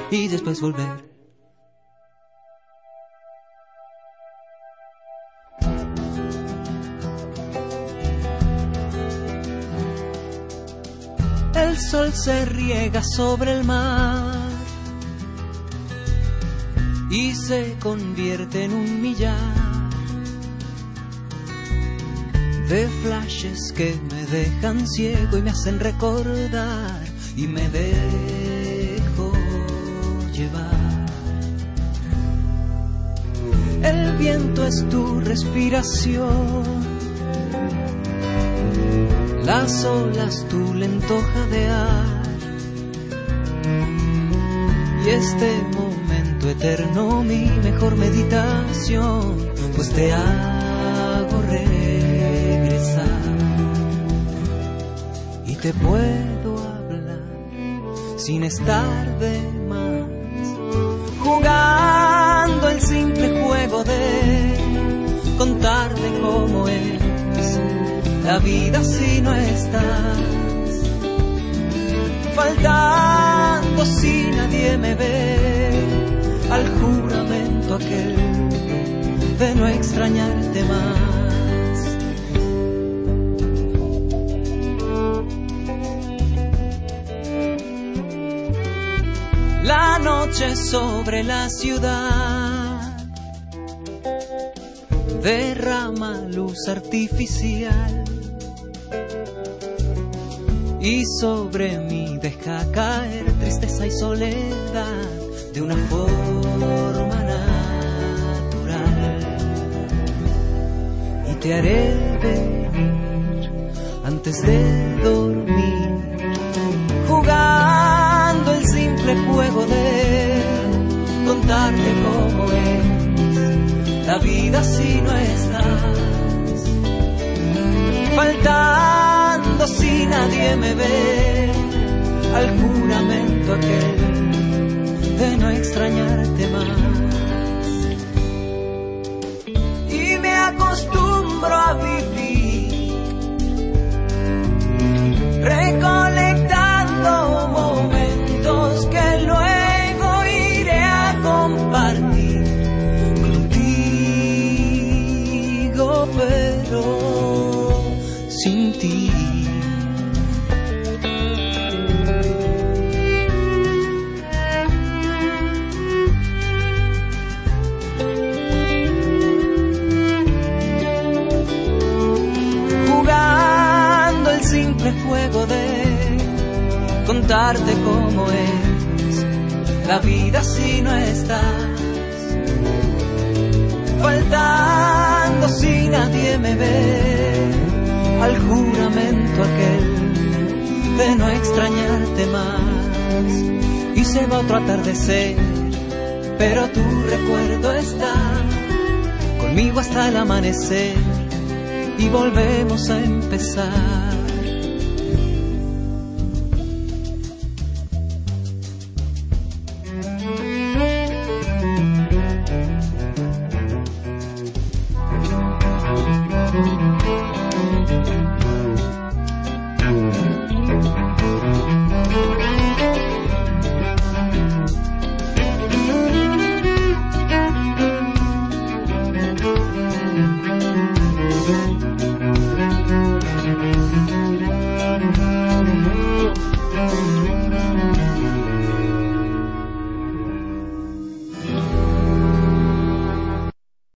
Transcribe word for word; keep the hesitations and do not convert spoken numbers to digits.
y después volver. El sol se riega sobre el mar y se convierte en un millar de flashes que me dejan ciego y me hacen recordar, y me dejo llevar. El viento es tu respiración, las olas tu lento jadear, y este momento eterno mi mejor meditación, pues te hago regresar y te puedo hablar sin estar de más, jugando el simple juego de contarte cómo es la vida si no estás, faltando si nadie me ve, al juramento aquel de no extrañarte más. La noche sobre la ciudad derrama luz artificial y sobre mí deja caer tristeza y soledad de una forma natural, y te haré venir antes de dormir, jugando el simple juego de contarte cómo es la vida si no estás, faltando si nadie me ve, al juramento aquel de no extrañarte más. Y me acostumbro a vivir recolectando momentos que luego iré a compartir contigo, pero sin ti. Juego de contarte cómo es la vida si no estás, faltando si nadie me ve, al juramento aquel de no extrañarte más. Y se va otro atardecer, pero tu recuerdo está conmigo hasta el amanecer, y volvemos a empezar.